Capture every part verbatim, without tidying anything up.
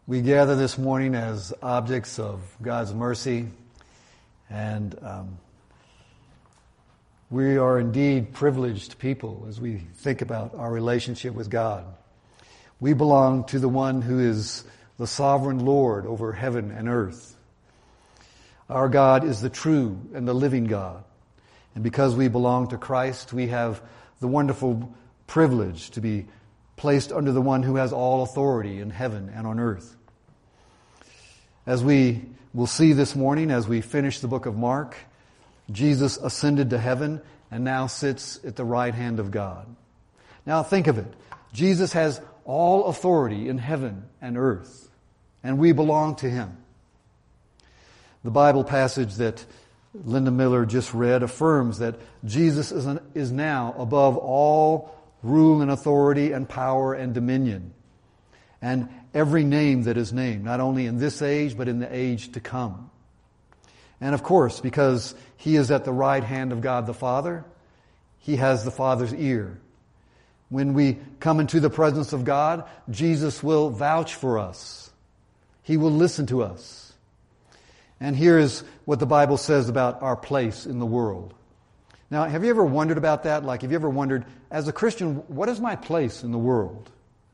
We gather this morning as objects of God's mercy, and um, we are indeed privileged people as we think about our relationship with God. We belong to the one who is the sovereign Lord over heaven and earth. Our God is the true and the living God. And because we belong to Christ, we have the wonderful privilege to be placed under the one who has all authority in heaven and on earth. As we will see this morning, as we finish the book of Mark, Jesus ascended to heaven and now sits at the right hand of God. Now think of it. Jesus has all authority in heaven and earth, and we belong to Him. The Bible passage that Linda Miller just read affirms that Jesus is, an, is now above all rule and authority and power and dominion, and every name that is named, not only in this age, but in the age to come. And of course, because He is at the right hand of God the Father, He has the Father's ear. When we come into the presence of God, Jesus will vouch for us. He will listen to us. And here is what the Bible says about our place in the world. Now, have you ever wondered about that? Like, have you ever wondered, as a Christian, what is my place in the world?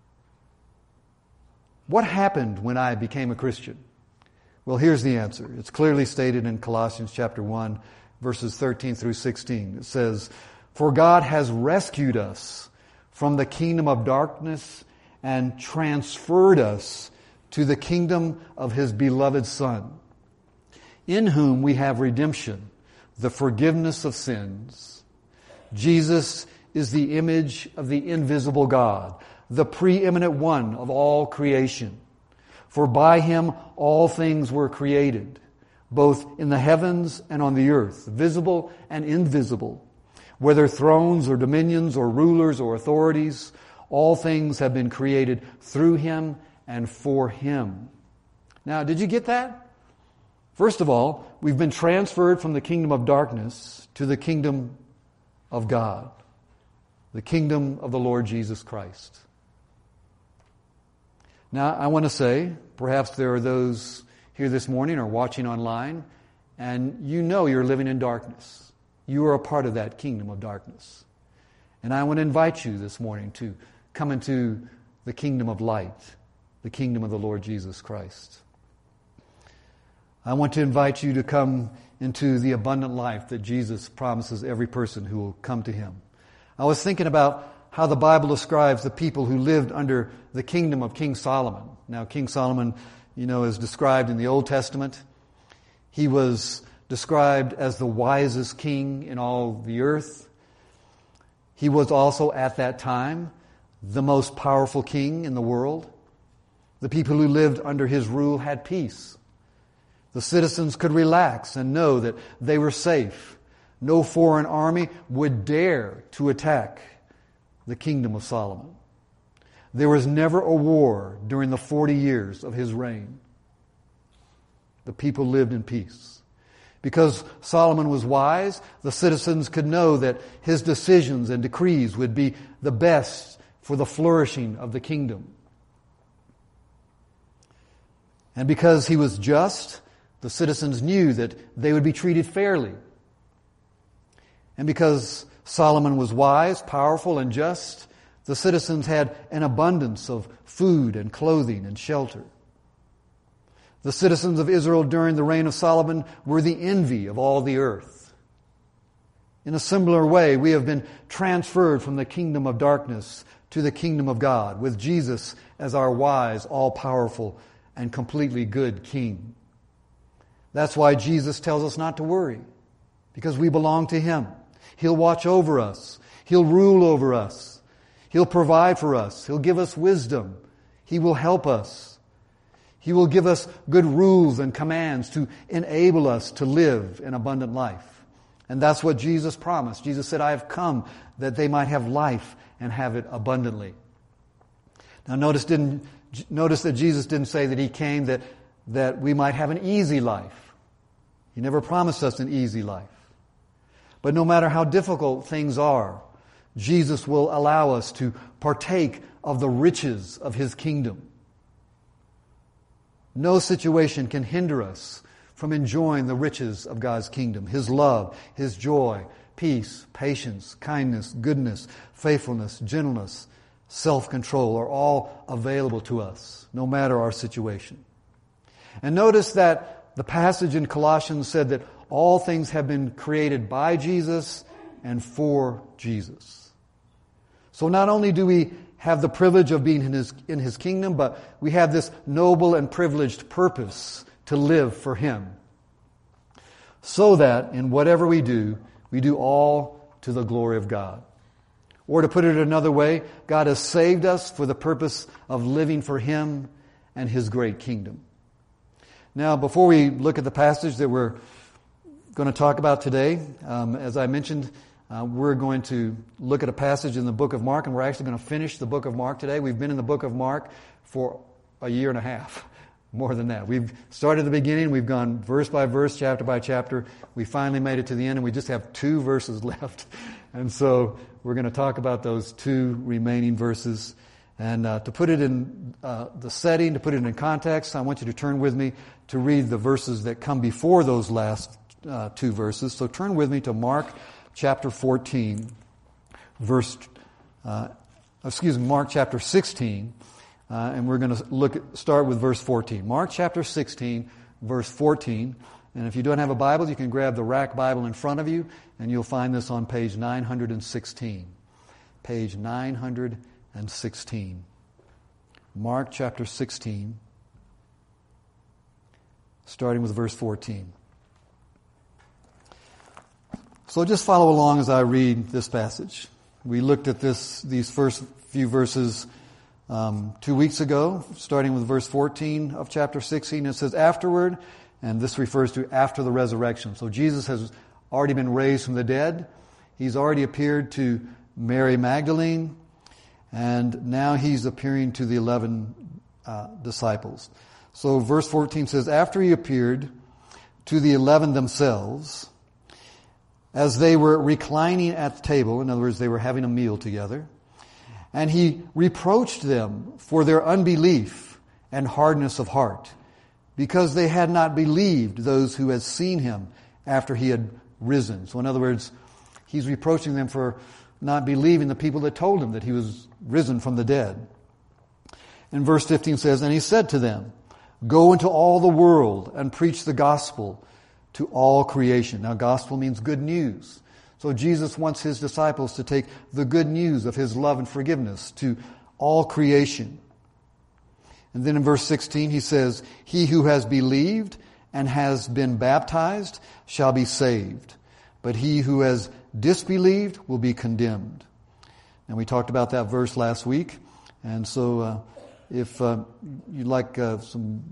What happened when I became a Christian? Well, here's the answer. It's clearly stated in Colossians chapter one, verses thirteen through sixteen. It says, "For God has rescued us from the kingdom of darkness and transferred us to the kingdom of His beloved Son, in whom we have redemption, the forgiveness of sins. Jesus is the image of the invisible God, the preeminent one of all creation. For by Him all things were created, both in the heavens and on the earth, visible and invisible. Whether thrones or dominions or rulers or authorities, all things have been created through Him and for Him." Now, did you get that? First of all, we've been transferred from the kingdom of darkness to the kingdom of God, the kingdom of the Lord Jesus Christ. Now, I want to say, perhaps there are those here this morning or watching online, and you know you're living in darkness. You are a part of that kingdom of darkness. And I want to invite you this morning to come into the kingdom of light, the kingdom of the Lord Jesus Christ. I want to invite you to come into the abundant life that Jesus promises every person who will come to Him. I was thinking about how the Bible describes the people who lived under the kingdom of King Solomon. Now, King Solomon, you know, is described in the Old Testament. He was described as the wisest king in all the earth. He was also, at that time, the most powerful king in the world. The people who lived under his rule had peace. The citizens could relax and know that they were safe. No foreign army would dare to attack the kingdom of Solomon. There was never a war during the forty years of his reign. The people lived in peace. Because Solomon was wise, the citizens could know that his decisions and decrees would be the best for the flourishing of the kingdom. And because he was just, the citizens knew that they would be treated fairly. And because Solomon was wise, powerful, and just, the citizens had an abundance of food and clothing and shelter. The citizens of Israel during the reign of Solomon were the envy of all the earth. In a similar way, we have been transferred from the kingdom of darkness to the kingdom of God, with Jesus as our wise, all-powerful, and completely good King. That's why Jesus tells us not to worry, because we belong to Him. He'll watch over us. He'll rule over us. He'll provide for us. He'll give us wisdom. He will help us. He will give us good rules and commands to enable us to live an abundant life. And that's what Jesus promised. Jesus said, "I have come that they might have life and have it abundantly." Now notice didn't notice that Jesus didn't say that He came that, that we might have an easy life. He never promised us an easy life. But no matter how difficult things are, Jesus will allow us to partake of the riches of His kingdom. No situation can hinder us from enjoying the riches of God's kingdom, His love, His joy, peace, patience, kindness, goodness, faithfulness, gentleness, self-control are all available to us, no matter our situation. And notice that the passage in Colossians said that all things have been created by Jesus and for Jesus. So not only do we have the privilege of being in His, in His kingdom, but we have this noble and privileged purpose to live for Him. So that in whatever we do, we do all to the glory of God. Or to put it another way, God has saved us for the purpose of living for Him and His great kingdom. Now, before we look at the passage that we're going to talk about today, um, as I mentioned, uh, we're going to look at a passage in the book of Mark, and we're actually going to finish the book of Mark today. We've been in the book of Mark for a year and a half. More than that. We've started at the beginning, we've gone verse by verse, chapter by chapter. We finally made it to the end, and we just have two verses left. And so we're going to talk about those two remaining verses. And uh, to put it in uh, the setting, to put it in context, I want you to turn with me to read the verses that come before those last uh, two verses. So turn with me to Mark chapter fourteen, verse, uh, excuse me, Mark chapter sixteen. Uh, and we're going to look at, start with verse fourteen. Mark chapter sixteen, verse fourteen. And if you don't have a Bible, you can grab the Rack Bible in front of you, and you'll find this on page nine hundred sixteen. Page nine hundred sixteen. Mark chapter sixteen, starting with verse fourteen. So just follow along as I read this passage. We looked at this these first few verses Um, two weeks ago, starting with verse fourteen of chapter sixteen. It says, afterward, and this refers to after the resurrection. So Jesus has already been raised from the dead. He's already appeared to Mary Magdalene, and now He's appearing to the eleven uh, disciples. So verse fourteen says, after He appeared to the eleven themselves, as they were reclining at the table, in other words, they were having a meal together, and He reproached them for their unbelief and hardness of heart, because they had not believed those who had seen Him after He had risen. So in other words, He's reproaching them for not believing the people that told Him that He was risen from the dead. And verse fifteen says, and He said to them, go into all the world and preach the gospel to all creation. Now, gospel means good news. So Jesus wants His disciples to take the good news of His love and forgiveness to all creation. And then in verse sixteen He says, he who has believed and has been baptized shall be saved, but he who has disbelieved will be condemned. And we talked about that verse last week. And so uh, if uh, you'd like uh, some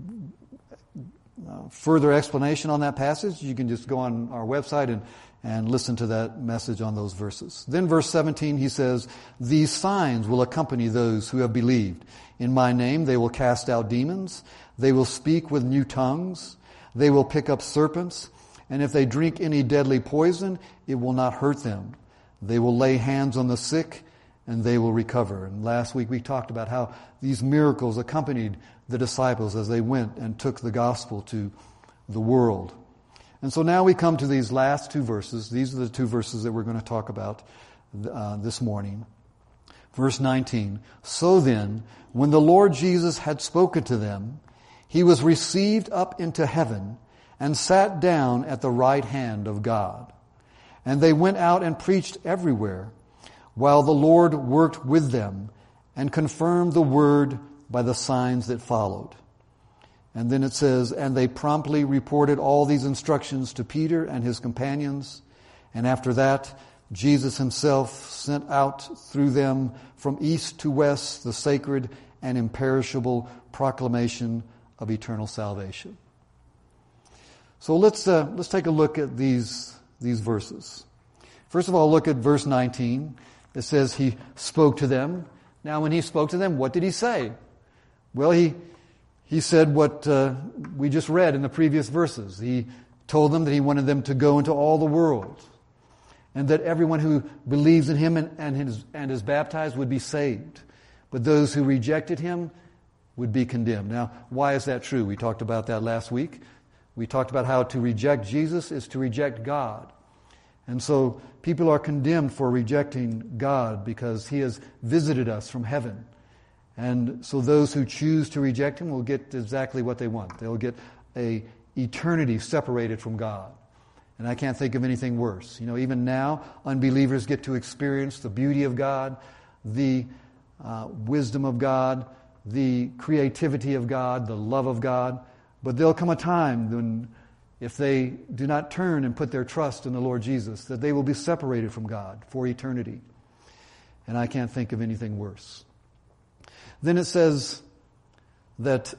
uh, further explanation on that passage, you can just go on our website and and listen to that message on those verses. Then verse seventeen, He says, these signs will accompany those who have believed. In my name they will cast out demons. They will speak with new tongues. They will pick up serpents. And if they drink any deadly poison, it will not hurt them. They will lay hands on the sick and they will recover. And last week we talked about how these miracles accompanied the disciples as they went and took the gospel to the world. And so now we come to these last two verses. These are the two verses that we're going to talk about uh, this morning. Verse nineteen, so then, when the Lord Jesus had spoken to them, He was received up into heaven and sat down at the right hand of God. And they went out and preached everywhere, while the Lord worked with them and confirmed the word by the signs that followed. And then it says, and they promptly reported all these instructions to Peter and his companions. And after that, Jesus Himself sent out through them from east to west the sacred and imperishable proclamation of eternal salvation. So let's uh, let's take a look at these these verses. First of all, look at verse nineteen. It says He spoke to them. Now, when He spoke to them, what did He say? Well, He He said what uh, we just read in the previous verses. He told them that He wanted them to go into all the world, and that everyone who believes in Him and, and, is, and is baptized would be saved. But those who rejected Him would be condemned. Now, why is that true? We talked about that last week. We talked about how to reject Jesus is to reject God. And so people are condemned for rejecting God because He has visited us from heaven. And so those who choose to reject Him will get exactly what they want. They'll get a eternity separated from God. And I can't think of anything worse. You know, even now, unbelievers get to experience the beauty of God, the uh, wisdom of God, the creativity of God, the love of God. But there'll come a time when, if they do not turn and put their trust in the Lord Jesus, that they will be separated from God for eternity. And I can't think of anything worse. Then it says that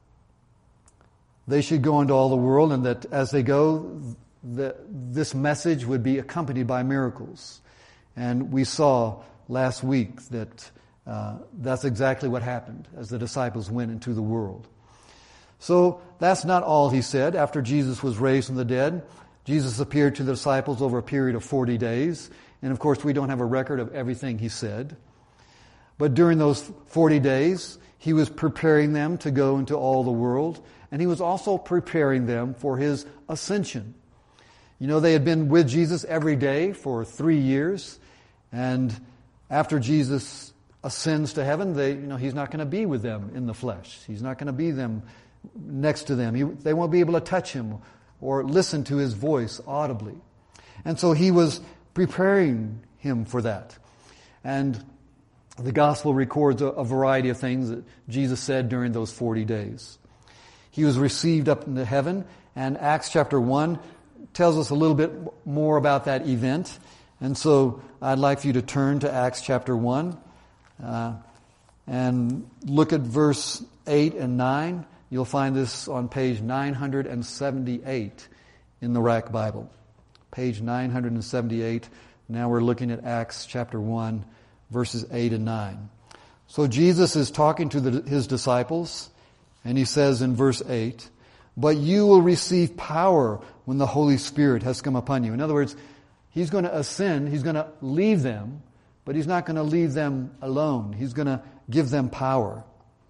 they should go into all the world, and that as they go, the, this message would be accompanied by miracles. And we saw last week that uh, that's exactly what happened as the disciples went into the world. So that's not all He said. After Jesus was raised from the dead, Jesus appeared to the disciples over a period of forty days. And of course, we don't have a record of everything He said. But during those forty days, He was preparing them to go into all the world. And He was also preparing them for His ascension. You know, they had been with Jesus every day for three years. And after Jesus ascends to heaven, they, you know, He's not going to be with them in the flesh. He's not going to be them next to them. He, they won't be able to touch Him or listen to His voice audibly. And so He was preparing him for that. And the gospel records a, a variety of things that Jesus said during those forty days. He was received up into heaven, and Acts chapter one tells us a little bit more about that event. And so I'd like for you to turn to Acts chapter one uh, and look at verse eight and nine. You'll find this on page nine hundred seventy-eight in the Rack Bible. Page nine hundred seventy-eight. Now we're looking at Acts chapter one, verses eight and nine. So Jesus is talking to the, His disciples, and He says in verse eight, "But you will receive power when the Holy Spirit has come upon you." In other words, He's going to ascend, He's going to leave them, but He's not going to leave them alone. He's going to give them power.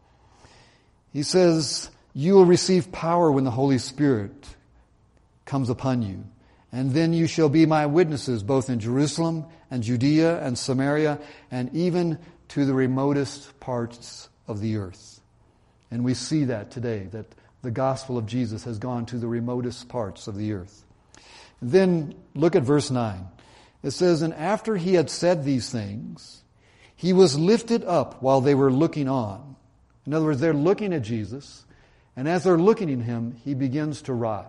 He says, "You will receive power when the Holy Spirit comes upon you. And then you shall be my witnesses both in Jerusalem and Judea and Samaria and even to the remotest parts of the earth." And we see that today, that the gospel of Jesus has gone to the remotest parts of the earth. Then look at verse nine. It says, "And after He had said these things, He was lifted up while they were looking on." In other words, they're looking at Jesus, and as they're looking at Him, He begins to rise.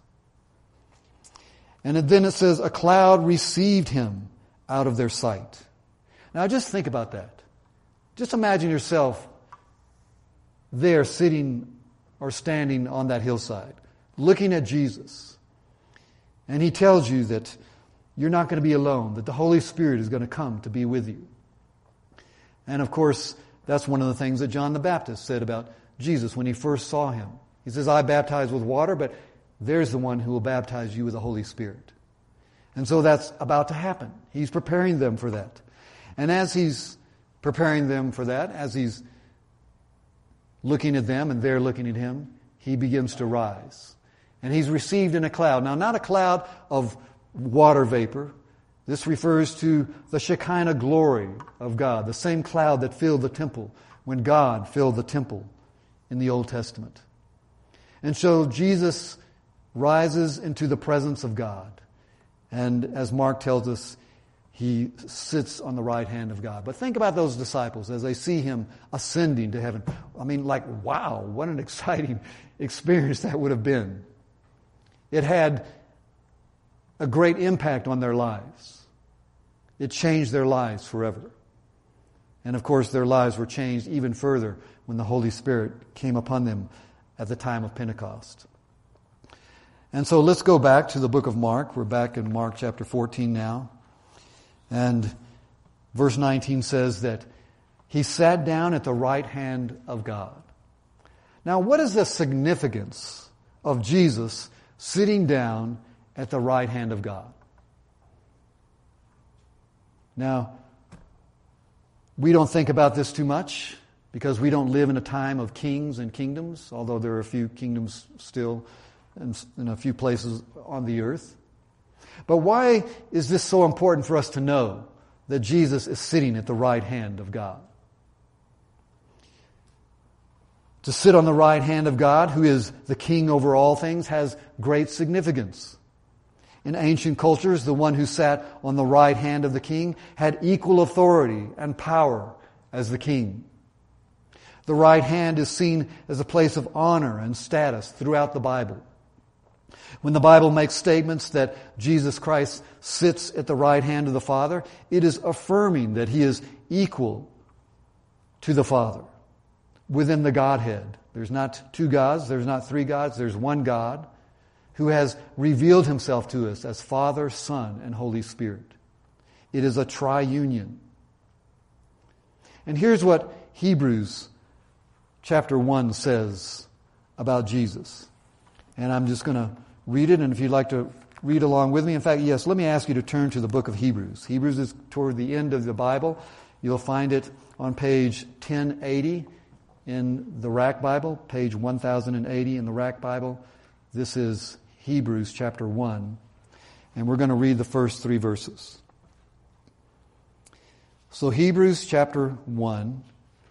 And then it says, "A cloud received Him out of their sight." Now just think about that. Just imagine yourself there sitting or standing on that hillside, looking at Jesus. And He tells you that you're not going to be alone, that the Holy Spirit is going to come to be with you. And of course, that's one of the things that John the Baptist said about Jesus when he first saw Him. He says, "I baptize with water, but there's the one who will baptize you with the Holy Spirit." And so that's about to happen. He's preparing them for that. And as He's preparing them for that, as He's looking at them and they're looking at Him, He begins to rise. And He's received in a cloud. Now, not a cloud of water vapor. This refers to the Shekinah glory of God, the same cloud that filled the temple when God filled the temple in the Old Testament. And so Jesus rises into the presence of God. And as Mark tells us, He sits on the right hand of God. But think about those disciples as they see Him ascending to heaven. I mean, like, wow, what an exciting experience that would have been. It had a great impact on their lives. It changed their lives forever. And of course, their lives were changed even further when the Holy Spirit came upon them at the time of Pentecost. And so let's go back to the book of Mark. We're back in Mark chapter fourteen now. And verse nineteen says that He sat down at the right hand of God. Now, what is the significance of Jesus sitting down at the right hand of God? Now, we don't think about this too much. because we don't live in a time of kings and kingdoms, although there are a few kingdoms still in, in a few places on the earth. But why is this so important for us to know that Jesus is sitting at the right hand of God? To sit on the right hand of God, who is the king over all things, has great significance. In ancient cultures, the one who sat on the right hand of the king had equal authority and power as the king. The right hand is seen as a place of honor and status throughout the Bible. When the Bible makes statements that Jesus Christ sits at the right hand of the Father, it is affirming that He is equal to the Father within the Godhead. There's not two gods, there's not three gods, there's one God who has revealed Himself to us as Father, Son, and Holy Spirit. It is a triunion. And here's what Hebrews chapter one says about Jesus. And I'm just going to read it, and if you'd like to read along with me. In fact, yes, let me ask you to turn to the book of Hebrews. Hebrews is toward the end of the Bible. You'll find it on page ten eighty in the Rack Bible, page one thousand eighty in the Rack Bible. This is Hebrews chapter one, and we're going to read the first three verses. So Hebrews chapter one,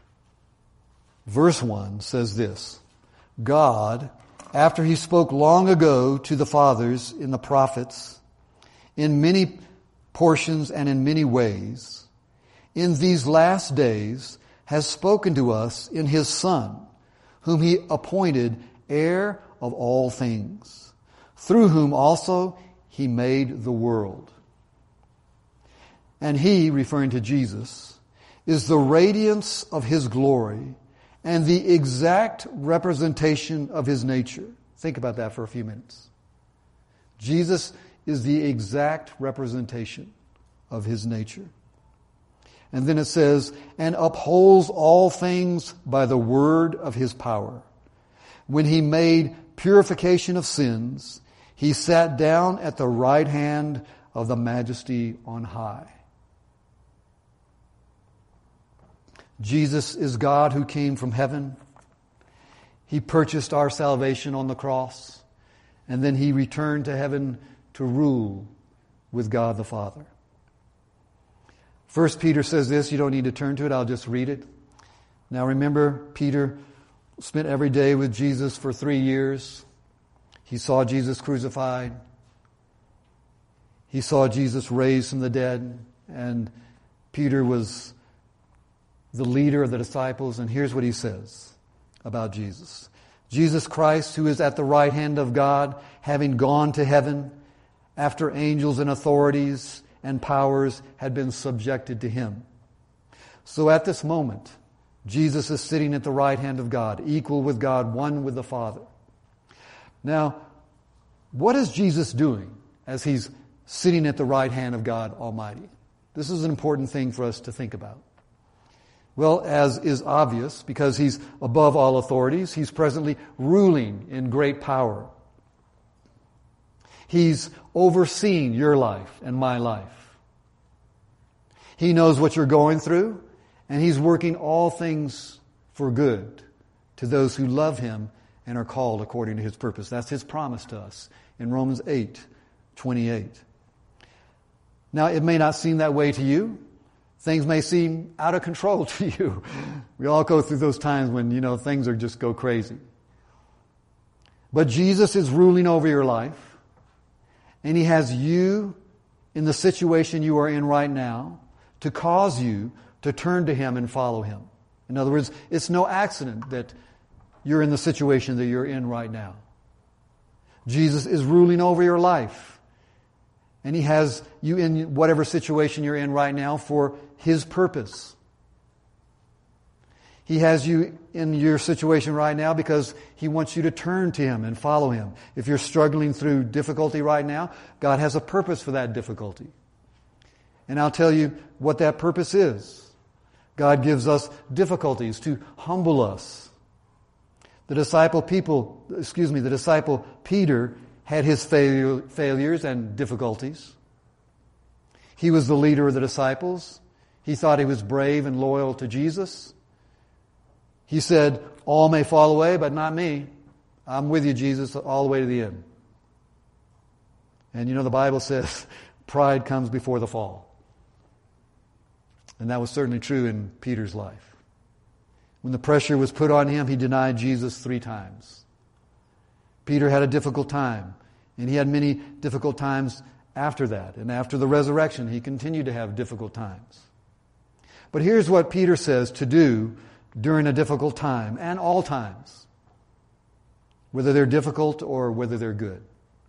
verse one says this: God, after He spoke long ago to the fathers in the prophets, in many portions and in many ways, in these last days has spoken to us in His Son, whom He appointed heir of all things, through whom also He made the world. And He, referring to Jesus, is the radiance of His glory and the exact representation of His nature. Think about that for a few minutes. Jesus is the exact representation of His nature. And then it says, and upholds all things by the word of His power. When He made purification of sins, He sat down at the right hand of the Majesty on high. Jesus is God who came from heaven. He purchased our salvation on the cross, and then He returned to heaven to rule with God the Father. First Peter says this. You don't need to turn to it. I'll just read it. Now remember, Peter spent every day with Jesus for three years. He saw Jesus crucified. He saw Jesus raised from the dead. And Peter was the leader of the disciples. And here's what he says about Jesus. Jesus Christ, who is at the right hand of God, having gone to heaven, after angels and authorities and powers had been subjected to Him. So at this moment, Jesus is sitting at the right hand of God, equal with God, one with the Father. Now, what is Jesus doing as He's sitting at the right hand of God Almighty? This is an important thing for us to think about. Well, as is obvious, because He's above all authorities, He's presently ruling in great power. He's overseeing your life and my life. He knows what you're going through, and He's working all things for good to those who love Him and are called according to His purpose. That's His promise to us in Romans eight twenty-eight. Now, it may not seem that way to you. Things may seem out of control to you. We all go through those times when, you know, things are just go crazy. But Jesus is ruling over your life, and He has you in the situation you are in right now to cause you to turn to Him and follow Him. In other words, it's no accident that you're in the situation that you're in right now. Jesus is ruling over your life, and He has you in whatever situation you're in right now for His purpose. He has you in your situation right now because He wants you to turn to Him and follow Him. If you're struggling through difficulty right now, God has a purpose for that difficulty. And I'll tell you what that purpose is. God gives us difficulties to humble us. The disciple people, excuse me, the disciple Peter had his failure, failures and difficulties. He was the leader of the disciples. He thought he was brave and loyal to Jesus. He said, all may fall away, but not me. I'm with you, Jesus, all the way to the end. And you know, the Bible says pride comes before the fall. And that was certainly true in Peter's life. When the pressure was put on him, he denied Jesus three times. Peter had a difficult time, and he had many difficult times after that. And after the resurrection, he continued to have difficult times. But here's what Peter says to do during a difficult time, and all times, whether they're difficult or whether they're good.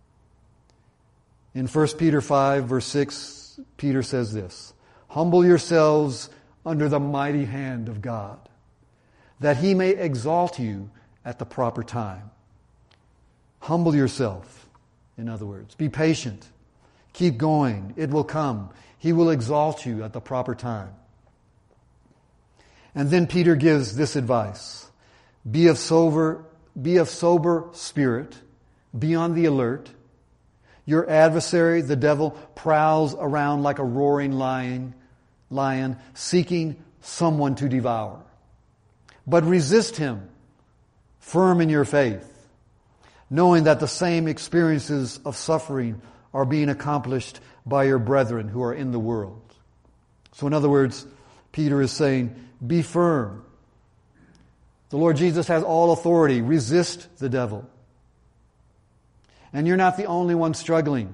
In First Peter five, verse six, Peter says this, humble yourselves under the mighty hand of God, that He may exalt you at the proper time. Humble yourself, in other words. Be patient. Keep going. It will come. He will exalt you at the proper time. And then Peter gives this advice. Be of sober, be of sober spirit. Be on the alert. Your adversary, the devil, prowls around like a roaring lion, lion, seeking someone to devour. But resist him, firm in your faith, knowing that the same experiences of suffering are being accomplished by your brethren who are in the world. So in other words, Peter is saying, be firm. The Lord Jesus has all authority. Resist the devil. And you're not the only one struggling.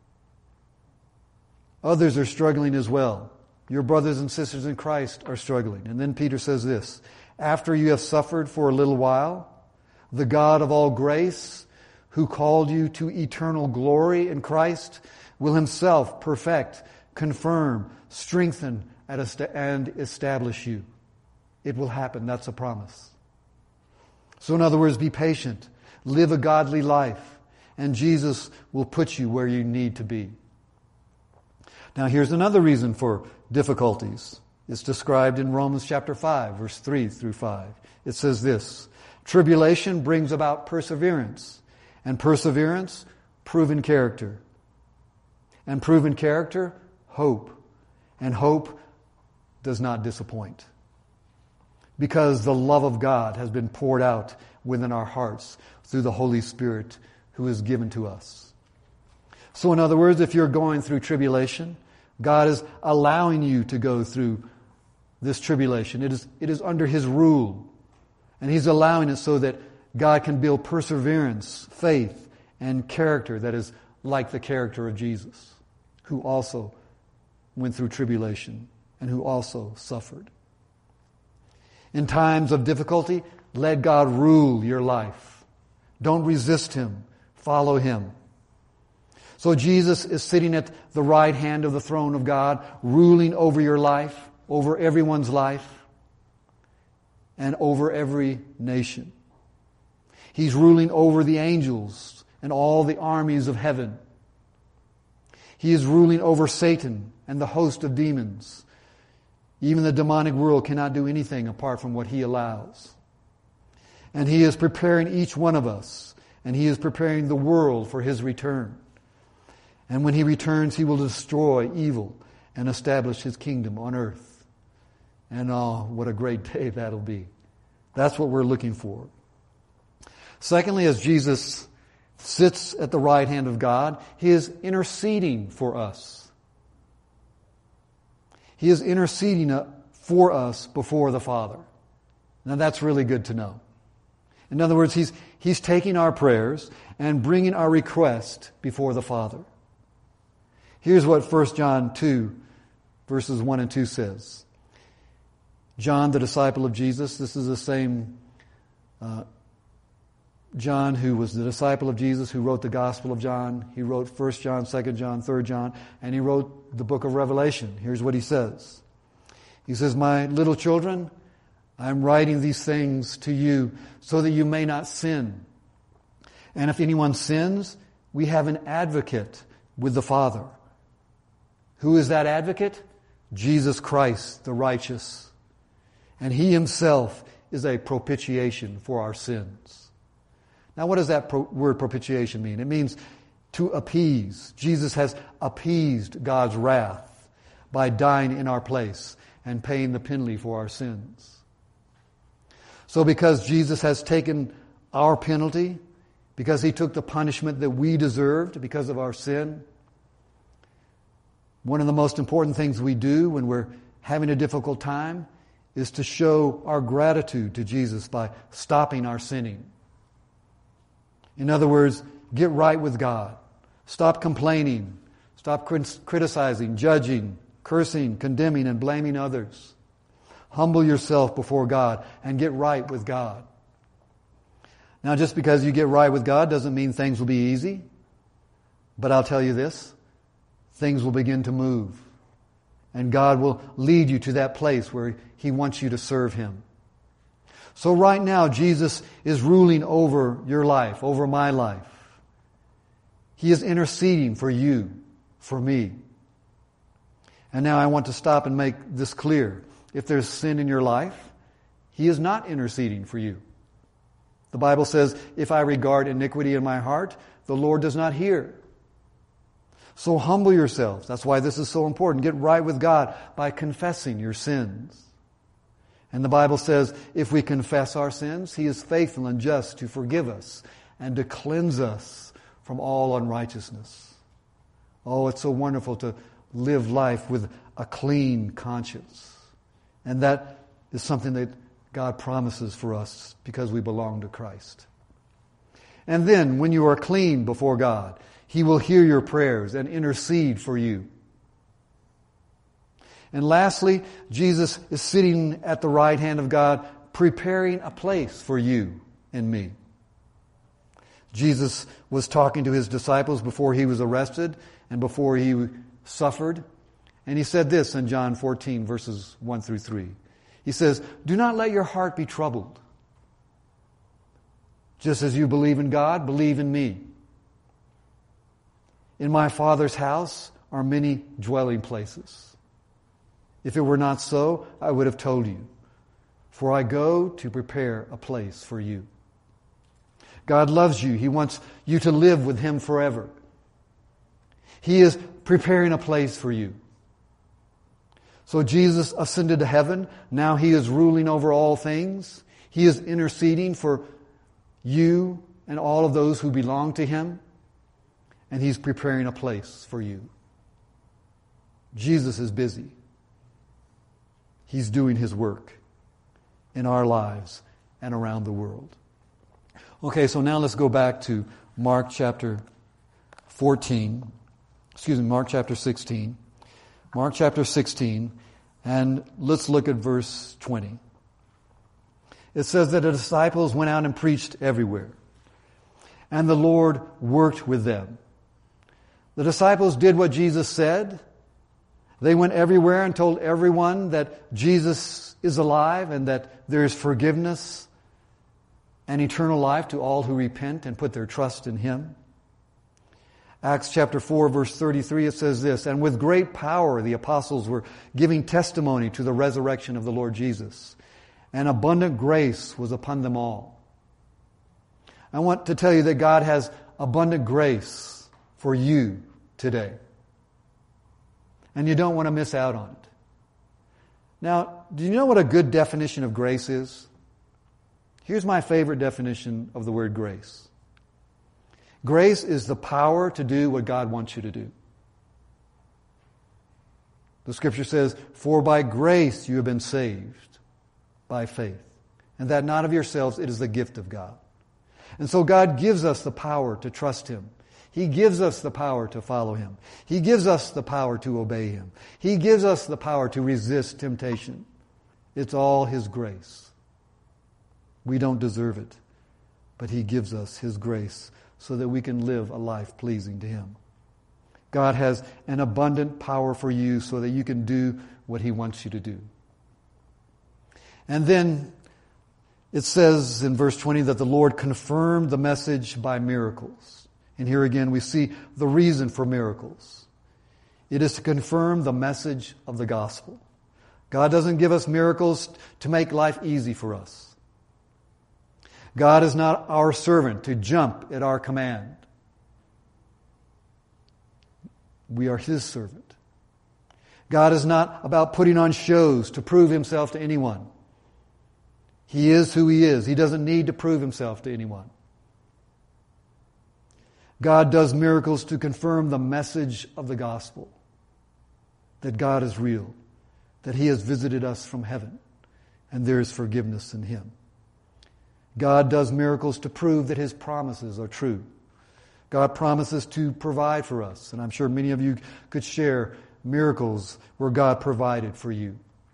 Others are struggling as well. Your brothers and sisters in Christ are struggling. And then Peter says this, after you have suffered for a little while, the God of all grace, who called you to eternal glory in Christ, will Himself perfect, confirm, strengthen, and establish you. It will happen. That's a promise. So in other words, be patient. Live a godly life. And Jesus will put you where you need to be. Now here's another reason for difficulties. It's described in Romans chapter five, verse three through five. It says this, tribulation brings about perseverance, and perseverance, proven character. And proven character, hope. And hope does not disappoint. Because the love of God has been poured out within our hearts through the Holy Spirit who is given to us. So in other words, if you're going through tribulation, God is allowing you to go through this tribulation. It is, it is under His rule. And He's allowing it so that God can build perseverance, faith, and character that is like the character of Jesus, who also went through tribulation and who also suffered. In times of difficulty, let God rule your life. Don't resist Him. Follow Him. So Jesus is sitting at the right hand of the throne of God, ruling over your life, over everyone's life, and over every nation. He's ruling over the angels and all the armies of heaven. He is ruling over Satan and the host of demons. Even the demonic world cannot do anything apart from what He allows. And He is preparing each one of us, and He is preparing the world for His return. And when He returns, He will destroy evil and establish His kingdom on earth. And oh, what a great day that'll be. That's what we're looking for. Secondly, as Jesus sits at the right hand of God, He is interceding for us. He is interceding for us before the Father. Now that's really good to know. In other words, He's, he's taking our prayers and bringing our request before the Father. Here's what First John two, verses one and two says. John, the disciple of Jesus, this is the same uh, John who was the disciple of Jesus, who wrote the Gospel of John. He wrote First John, Second John, Third John, and he wrote the book of Revelation. Here's what he says. He says, my little children, I'm writing these things to you so that you may not sin. And if anyone sins, we have an advocate with the Father. Who is that advocate? Jesus Christ, the righteous. And He Himself is a propitiation for our sins. Now what does that pro- word propitiation mean? It means to appease. Jesus has appeased God's wrath by dying in our place and paying the penalty for our sins. So because Jesus has taken our penalty, because He took the punishment that we deserved because of our sin, one of the most important things we do when we're having a difficult time is to show our gratitude to Jesus by stopping our sinning. In other words, get right with God. Stop complaining. Stop criticizing, judging, cursing, condemning, and blaming others. Humble yourself before God and get right with God. Now, just because you get right with God doesn't mean things will be easy. But I'll tell you this, things will begin to move. And God will lead you to that place where He wants you to serve Him. So right now, Jesus is ruling over your life, over my life. He is interceding for you, for me. And now I want to stop and make this clear. If there's sin in your life, He is not interceding for you. The Bible says, if I regard iniquity in my heart, the Lord does not hear. So humble yourselves. That's why this is so important. Get right with God by confessing your sins. And the Bible says, if we confess our sins, He is faithful and just to forgive us and to cleanse us from all unrighteousness. Oh, it's so wonderful to live life with a clean conscience. And that is something that God promises for us because we belong to Christ. And then, when you are clean before God, He will hear your prayers and intercede for you. And lastly, Jesus is sitting at the right hand of God, preparing a place for you and me. Jesus was talking to His disciples before He was arrested and before He suffered. And He said this in John fourteen, verses one through three. He says, do not let your heart be troubled. Just as you believe in God, believe in me. In my Father's house are many dwelling places. If it were not so, I would have told you. For I go to prepare a place for you. God loves you. He wants you to live with Him forever. He is preparing a place for you. So Jesus ascended to heaven. Now He is ruling over all things. He is interceding for you and all of those who belong to Him. And He's preparing a place for you. Jesus is busy. He's doing His work in our lives and around the world. Okay, so now let's go back to Mark chapter fourteen. Excuse me, Mark chapter sixteen. Mark chapter sixteen, and let's look at verse twenty. It says that the disciples went out and preached everywhere, and the Lord worked with them. The disciples did what Jesus said. They went everywhere and told everyone that Jesus is alive and that there is forgiveness and eternal life to all who repent and put their trust in Him. Acts chapter four, verse thirty-three, it says this, and with great power the apostles were giving testimony to the resurrection of the Lord Jesus, and abundant grace was upon them all. I want to tell you that God has abundant grace for you today. And you don't want to miss out on it. Now, do you know what a good definition of grace is? Here's my favorite definition of the word grace. Grace is the power to do what God wants you to do. The Scripture says, for by grace you have been saved by faith. And that not of yourselves, it is the gift of God. And so God gives us the power to trust Him. He gives us the power to follow Him. He gives us the power to obey Him. He gives us the power to resist temptation. It's all His grace. We don't deserve it, but He gives us His grace so that we can live a life pleasing to Him. God has an abundant power for you so that you can do what He wants you to do. And then it says in verse twenty that the Lord confirmed the message by miracles. And here again we see the reason for miracles. It is to confirm the message of the gospel. God doesn't give us miracles to make life easy for us. God is not our servant to jump at our command. We are His servant. God is not about putting on shows to prove Himself to anyone. He is who He is. He doesn't need to prove Himself to anyone. God does miracles to confirm the message of the gospel, that God is real, that He has visited us from heaven, and there is forgiveness in Him. God does miracles to prove that His promises are true. God promises to provide for us, and I'm sure many of you could share miracles where God provided for you.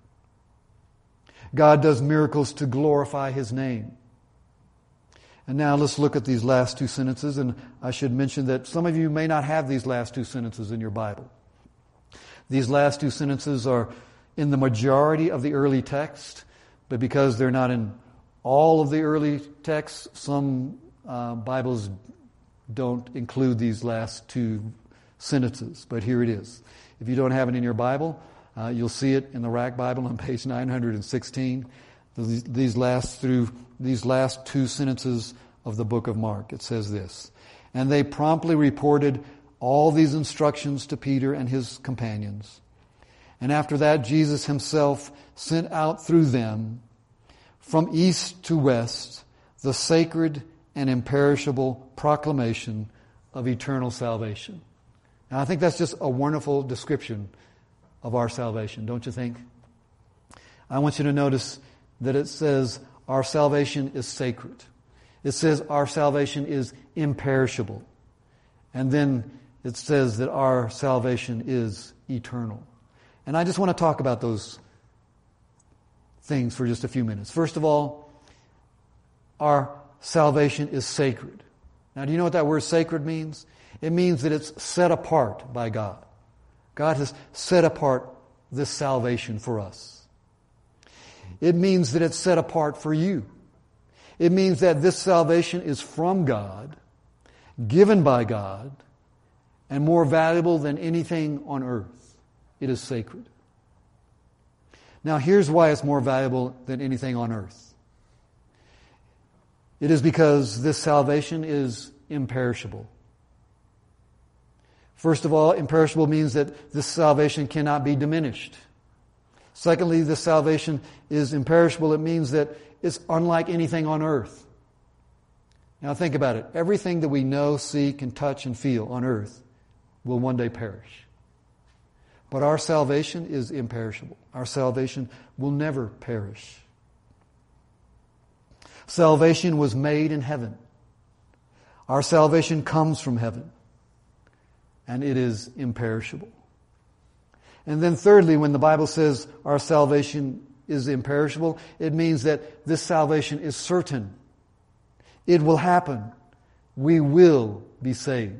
God does miracles to glorify His name. And now let's look at these last two sentences, and I should mention that some of you may not have these last two sentences in your Bible. These last two sentences are in the majority of the early text, but because they're not in all of the early texts, some uh, Bibles don't include these last two sentences, but here it is. If you don't have it in your Bible, uh, you'll see it in the Rack Bible on page nine hundred sixteen. These, these last through these last two sentences of the book of Mark. It says this: "And they promptly reported all these instructions to Peter and his companions. And after that, Jesus Himself sent out through them from east to west the sacred and imperishable proclamation of eternal salvation." Now, I think that's just a wonderful description of our salvation, don't you think? I want you to notice that it says our salvation is sacred. It says our salvation is imperishable. And then it says that our salvation is eternal. And I just want to talk about those things for just a few minutes. First of all, our salvation is sacred. Now, do you know what that word sacred means? It means that it's set apart by God. God has set apart this salvation for us. It means that it's set apart for you. It means that this salvation is from God, given by God, and more valuable than anything on earth. It is sacred. Now, here's why it's more valuable than anything on earth. It is because this salvation is imperishable. First of all, imperishable means that this salvation cannot be diminished. Secondly, this salvation is imperishable. It means that it's unlike anything on earth. Now think about it. Everything that we know, see, can touch, and feel on earth will one day perish. But our salvation is imperishable. Our salvation will never perish. Salvation was made in heaven. Our salvation comes from heaven. And it is imperishable. And then thirdly, when the Bible says our salvation is imperishable, it means that this salvation is certain. It will happen. We will be saved.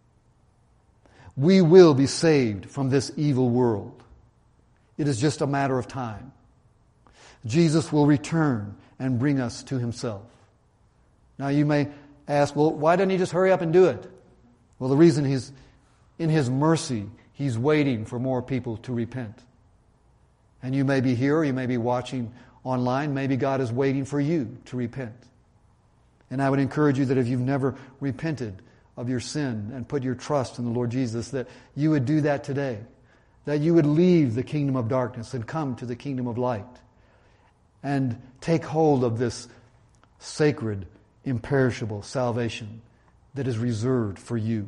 We will be saved from this evil world. It is just a matter of time. Jesus will return and bring us to Himself. Now you may ask, well, why didn't He just hurry up and do it? Well, the reason He's in His mercy, He's waiting for more people to repent. And you may be here, or you may be watching online. Maybe God is waiting for you to repent. And I would encourage you that if you've never repented of your sin and put your trust in the Lord Jesus, that you would do that today. That you would leave the kingdom of darkness and come to the kingdom of light. And take hold of this sacred, imperishable salvation that is reserved for you.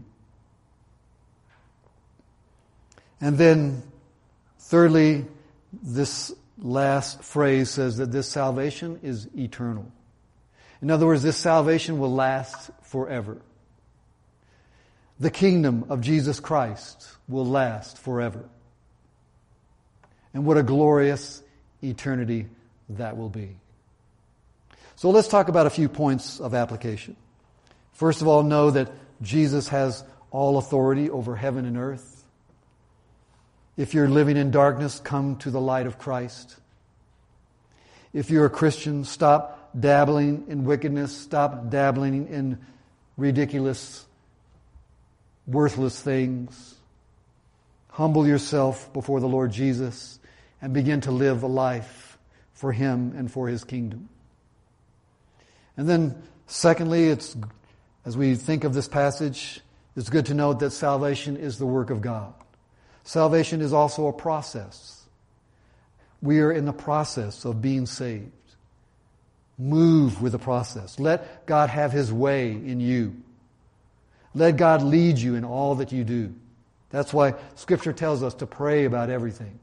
And then, thirdly, this last phrase says that this salvation is eternal. In other words, this salvation will last forever. The kingdom of Jesus Christ will last forever. And what a glorious eternity that will be. So let's talk about a few points of application. First of all, know that Jesus has all authority over heaven and earth. If you're living in darkness, come to the light of Christ. If you're a Christian, stop dabbling in wickedness. Stop dabbling in ridiculous, worthless things. Humble yourself before the Lord Jesus and begin to live a life for Him and for His kingdom. And then, secondly, it's as we think of this passage, it's good to note that salvation is the work of God. Salvation is also a process. We are in the process of being saved. Move with the process. Let God have His way in you. Let God lead you in all that you do. That's why Scripture tells us to pray about everything.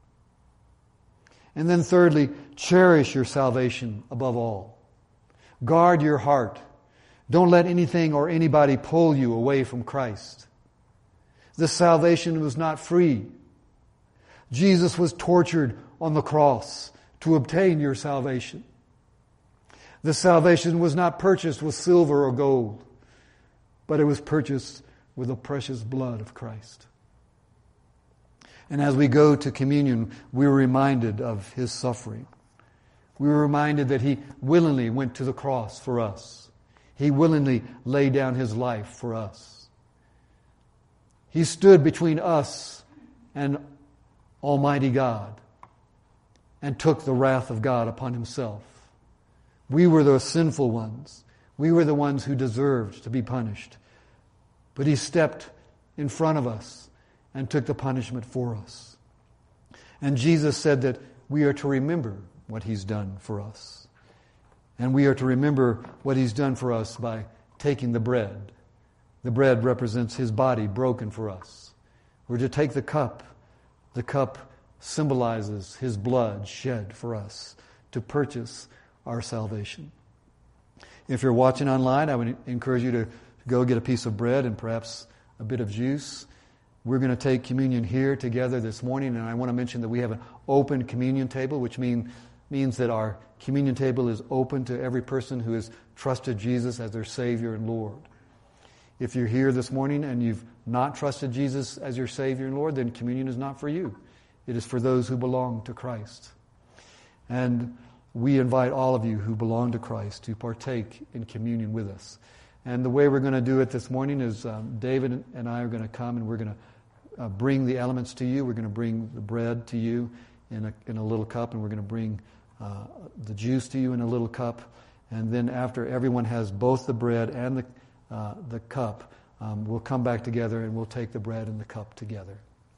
And then thirdly, cherish your salvation above all. Guard your heart. Don't let anything or anybody pull you away from Christ. This salvation was not free. Jesus was tortured on the cross to obtain your salvation. This salvation was not purchased with silver or gold, but it was purchased with the precious blood of Christ. And as we go to communion, we are reminded of His suffering. We are reminded that He willingly went to the cross for us. He willingly laid down His life for us. He stood between us and Almighty God and took the wrath of God upon Himself. We were the sinful ones. We were the ones who deserved to be punished. But He stepped in front of us and took the punishment for us. And Jesus said that we are to remember what He's done for us. And we are to remember what He's done for us by taking the bread. The bread represents His body broken for us. We're to take the cup. The cup symbolizes His blood shed for us to purchase our salvation. If you're watching online, I would encourage you to go get a piece of bread and perhaps a bit of juice. We're going to take communion here together this morning, and I want to mention that we have an open communion table, which mean, means that our communion table is open to every person who has trusted Jesus as their Savior and Lord. If you're here this morning and you've not trusted Jesus as your Savior and Lord, then communion is not for you. It is for those who belong to Christ. And we invite all of you who belong to Christ to partake in communion with us. And the way we're going to do it this morning is um, David and I are going to come and we're going to uh, bring the elements to you. We're going to bring the bread to you in a, in a little cup, and we're going to bring uh, the juice to you in a little cup. And then after everyone has both the bread and the, uh, the cup, um, we'll come back together and we'll take the bread and the cup together.